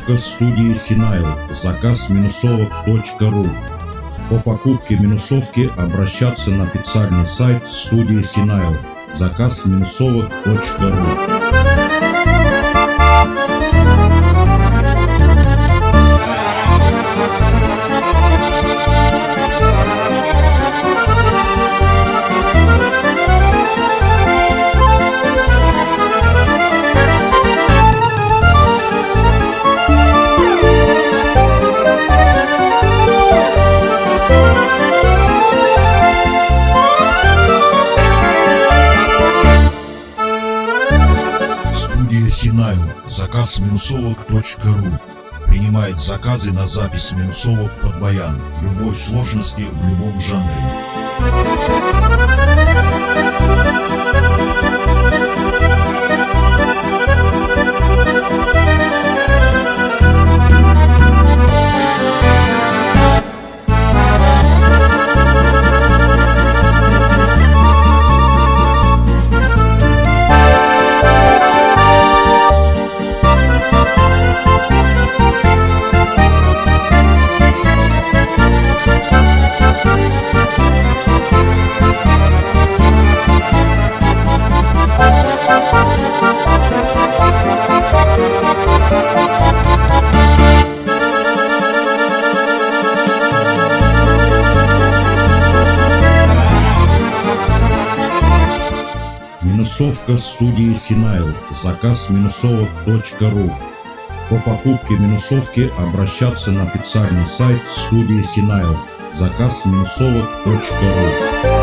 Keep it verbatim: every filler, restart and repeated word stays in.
Минусовка студии Синайл. Заказ минусовок точка ру. По покупке минусовки обращаться на официальный сайт студии Синайл. Заказ минусовок точка ру. Студия Синайл. Заказ минусовок точка ру. Принимает заказы на запись минусовок под баян любой сложности в любом жанре. Минусовка студии Синайл. Заказ минусовок точка ру. По покупке минусовки обращаться на официальный сайт студии Синайл. Заказ минусовок точка ру.